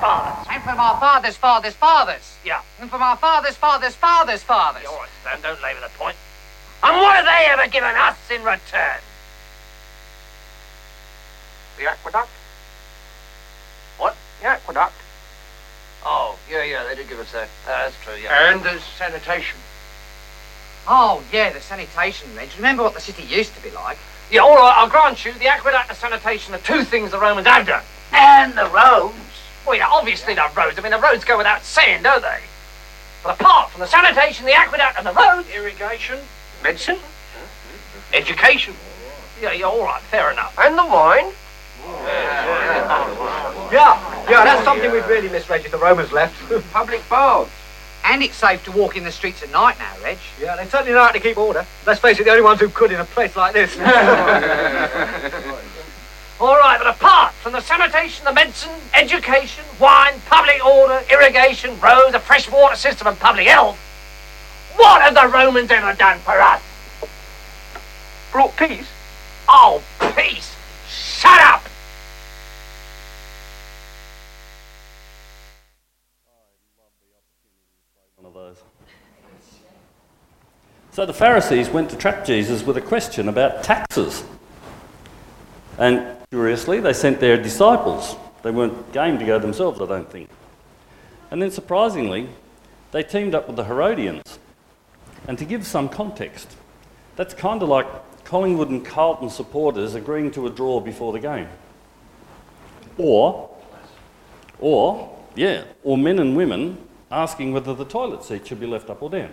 fathers. And from our fathers' fathers' fathers. Yeah. And from our fathers' fathers' fathers' fathers. All right, Stan, don't labour the point. And what have they ever given us in return? The aqueduct? What? The aqueduct. Oh, yeah, they did give us that. That's true, yeah. And the sanitation. Oh, yeah, the sanitation, Reg. Remember what the city used to be like? Yeah, all right, I'll grant you, the aqueduct and sanitation are two things the Romans have done. And the roads. Well, yeah, obviously the roads. I mean, the roads go without saying, don't they? But apart from the sanitation, the aqueduct and the roads... Irrigation. Medicine. Education. Yeah, all right, fair enough. And the wine. Yeah, that's something we'd really missed, Reg, if the Romans left. Public baths. And it's safe to walk in the streets at night now, Reg. Yeah, they certainly know how to keep order. Let's face it, the only ones who could in a place like this. All right, but apart from the sanitation, the medicine, education, wine, public order, irrigation, roads, a fresh water system and public health, what have the Romans ever done for us? Brought peace. Oh, peace! Shut up! One of those. So the Pharisees went to trap Jesus with a question about taxes. And curiously, they sent their disciples. They weren't game to go themselves, I don't think. And then surprisingly, they teamed up with the Herodians. And to give some context, that's kind of like Collingwood and Carlton supporters agreeing to a draw before the game. Or men and women asking whether the toilet seat should be left up or down.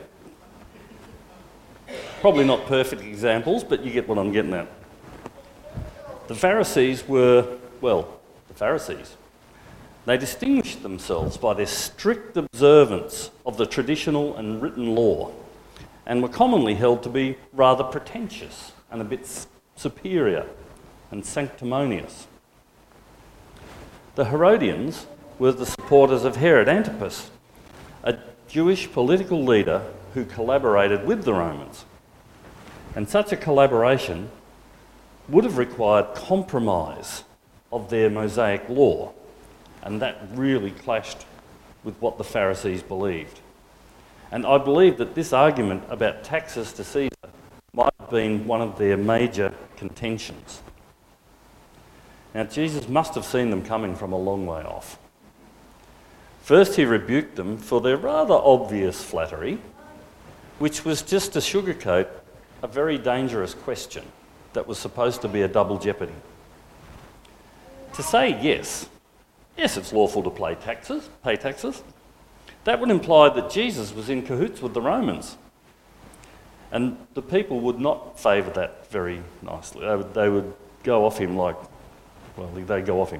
Probably not perfect examples, but you get what I'm getting at. The Pharisees were, the Pharisees. They distinguished themselves by their strict observance of the traditional and written law, and were commonly held to be rather pretentious and a bit superior and sanctimonious. The Herodians were the supporters of Herod Antipas, a Jewish political leader who collaborated with the Romans. And such a collaboration would have required compromise of their Mosaic law, and that really clashed with what the Pharisees believed. And I believe that this argument about taxes to Caesar might have been one of their major contentions. Now, Jesus must have seen them coming from a long way off. First, he rebuked them for their rather obvious flattery, which was just to sugarcoat a very dangerous question that was supposed to be a double jeopardy. To say yes, it's lawful to pay taxes, that would imply that Jesus was in cahoots with the Romans. And the people would not favour that very nicely. They would go off him they go off him.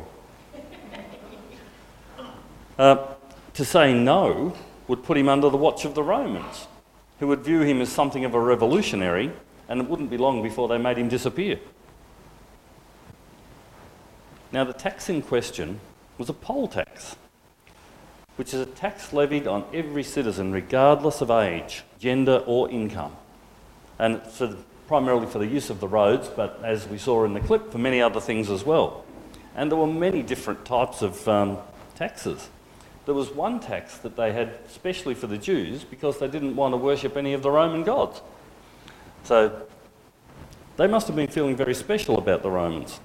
To say no would put him under the watch of the Romans, who would view him as something of a revolutionary, and it wouldn't be long before they made him disappear. Now, the tax in question was a poll tax, which is a tax levied on every citizen regardless of age, gender or income, and primarily for the use of the roads, but as we saw in the clip, for many other things as well. And there were many different types of taxes. There was one tax that they had especially for the Jews because they didn't want to worship any of the Roman gods. So they must have been feeling very special about the Romans.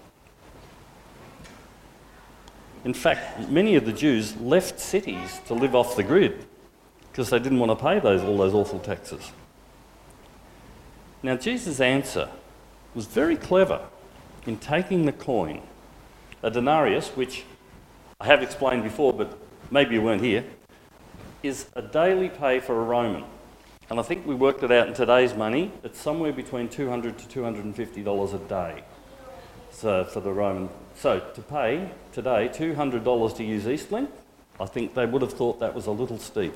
In fact, many of the Jews left cities to live off the grid because they didn't want to pay all those awful taxes. Now, Jesus' answer was very clever in taking the coin, a denarius, which I have explained before, but maybe you weren't here, is a daily pay for a Roman. And I think we worked it out in today's money. It's somewhere between $200 to $250 a day. So for the Roman, so to pay today $200 to use Eastlink, I think they would have thought that was a little steep.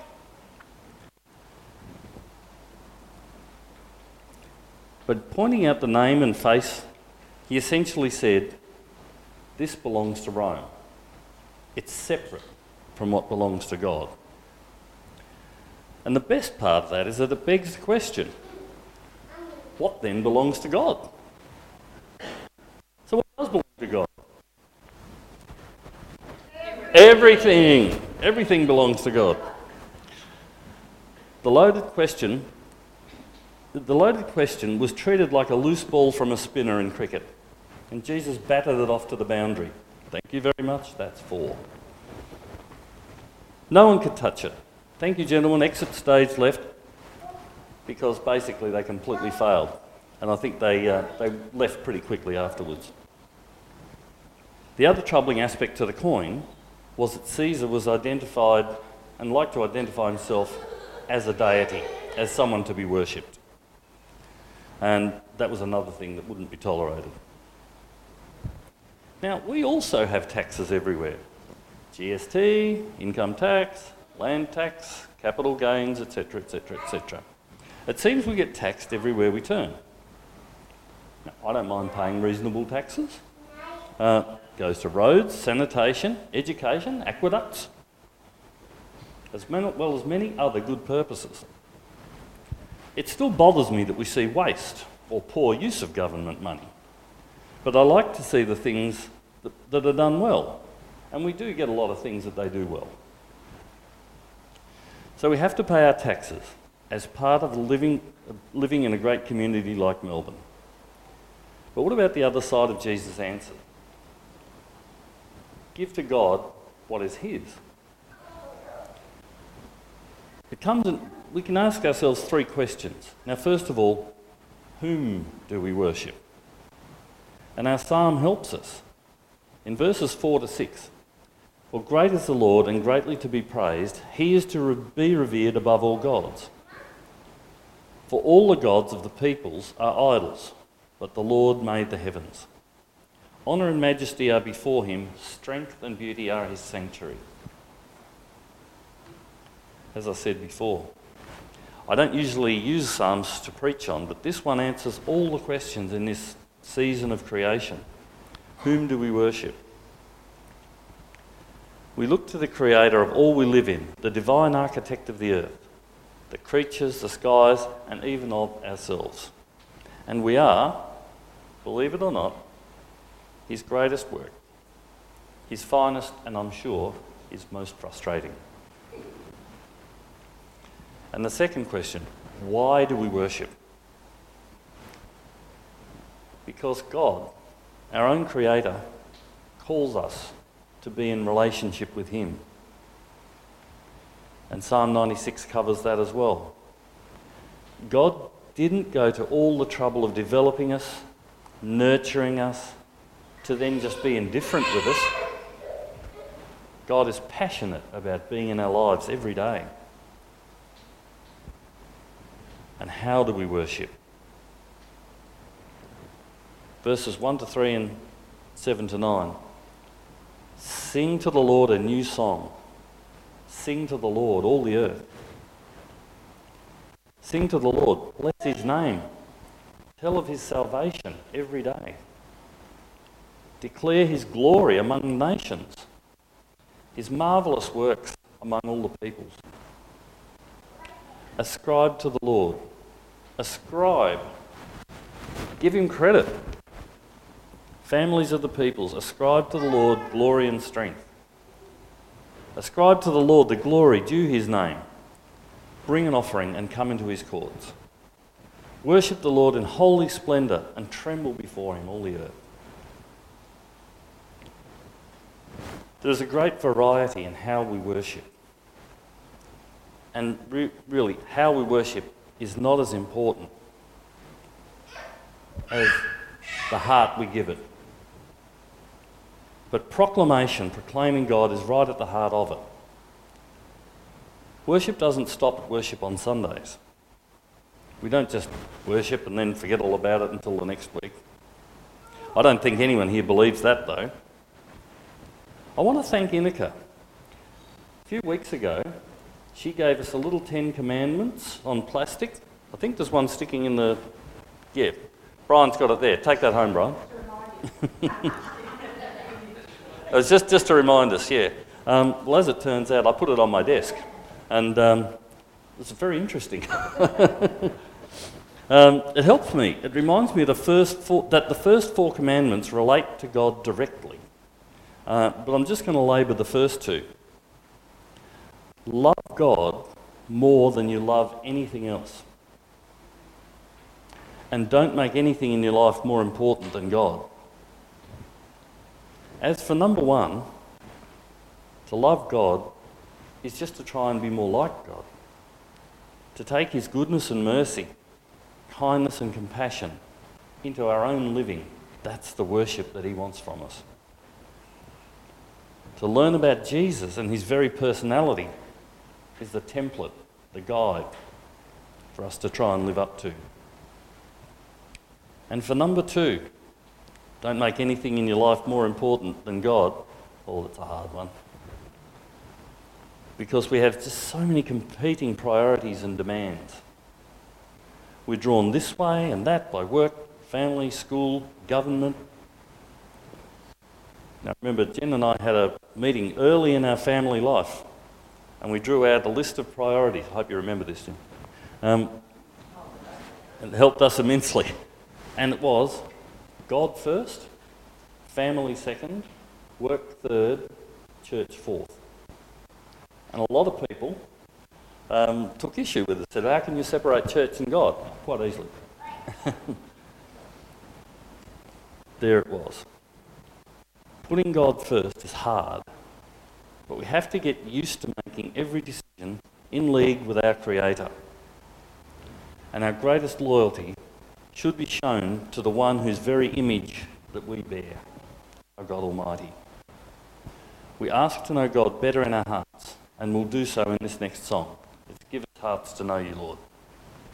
But pointing out the name and face, he essentially said, this belongs to Rome. It's separate from what belongs to God. And the best part of that is that it begs the question, what then belongs to God? So what does belong to God? Everything belongs to God. The loaded question was treated like a loose ball from a spinner in cricket, and Jesus batted it off to the boundary. Thank you very much, that's 4. No one could touch it. Thank you, gentlemen, exit stage left, because basically they completely failed, and I think they left pretty quickly afterwards. The other troubling aspect to the coin was that Caesar was identified and liked to identify himself as a deity, as someone to be worshipped. And that was another thing that wouldn't be tolerated. Now, we also have taxes everywhere. GST, income tax, land tax, capital gains, etc., etc., etc. It seems we get taxed everywhere we turn. Now, I don't mind paying reasonable taxes. Goes to roads, sanitation, education, aqueducts, as well as many other good purposes. It still bothers me that we see waste or poor use of government money, but I like to see the things that are done well, and we do get a lot of things that they do well. So we have to pay our taxes as part of living in a great community like Melbourne. But what about the other side of Jesus' answer? Give to God what is his. We can ask ourselves 3 questions. Now, first of all, whom do we worship? And our psalm helps us. In verses 4 to 6, "For great is the Lord and greatly to be praised. He is to be revered above all gods. For all the gods of the peoples are idols, but the Lord made the heavens. Honour and majesty are before him, strength and beauty are his sanctuary." As I said before, I don't usually use Psalms to preach on, but this one answers all the questions in this season of creation. Whom do we worship? We look to the creator of all we live in, the divine architect of the earth, the creatures, the skies, and even of ourselves. And we are, believe it or not, his greatest work, his finest, and I'm sure his most frustrating. And the second question, why do we worship? Because God, our own creator, calls us to be in relationship with him. And Psalm 96 covers that as well. God didn't go to all the trouble of developing us, nurturing us, to then just be indifferent with us. God is passionate about being in our lives every day. And how do we worship? Verses 1 to 3 and 7 to 9. Sing to the Lord a new song. Sing to the Lord, all the earth. Sing to the Lord, bless his name. Tell of his salvation every day. Declare his glory among the nations, his marvellous works among all the peoples. Ascribe to the Lord. Ascribe. Give him credit. Families of the peoples, ascribe to the Lord glory and strength. Ascribe to the Lord the glory due his name. Bring an offering and come into his courts. Worship the Lord in holy splendour and tremble before him, all the earth. There's a great variety in how we worship. And really, how we worship is not as important as the heart we give it. But proclamation, proclaiming God, is right at the heart of it. Worship doesn't stop at worship on Sundays. We don't just worship and then forget all about it until the next week. I don't think anyone here believes that, though. I want to thank Inika. A few weeks ago, she gave us a little 10 commandments on plastic. I think there's one sticking in the... Yeah, Brian's got it there. Take that home, Brian. It was just to remind us, yeah. Well, as it turns out, I put it on my desk, and it's very interesting. It helps me. It reminds me of that the first 4 commandments relate to God directly. but I'm just going to labour the first two. Love God more than you love anything else. And don't make anything in your life more important than God. As for number one, to love God is just to try and be more like God. To take his goodness and mercy, kindness and compassion into our own living. That's the worship that he wants from us. To learn about Jesus and his very personality is the template, the guide for us to try and live up to. And for number two, don't make anything in your life more important than God. Oh, that's a hard one. Because we have just so many competing priorities and demands. We're drawn this way and that by work, family, school, government. Now remember, Jen and I had a meeting early in our family life and we drew out a list of priorities. I hope you remember this, Jen. It helped us immensely. And it was God first, family second, work third, church fourth. And a lot of people took issue with it, said, how can you separate church and God? Quite easily. There it was. Putting God first is hard, but we have to get used to making every decision in league with our Creator. And our greatest loyalty should be shown to the one whose very image that we bear, our God Almighty. We ask to know God better in our hearts, and we'll do so in this next song. Let's give us hearts to know you, Lord.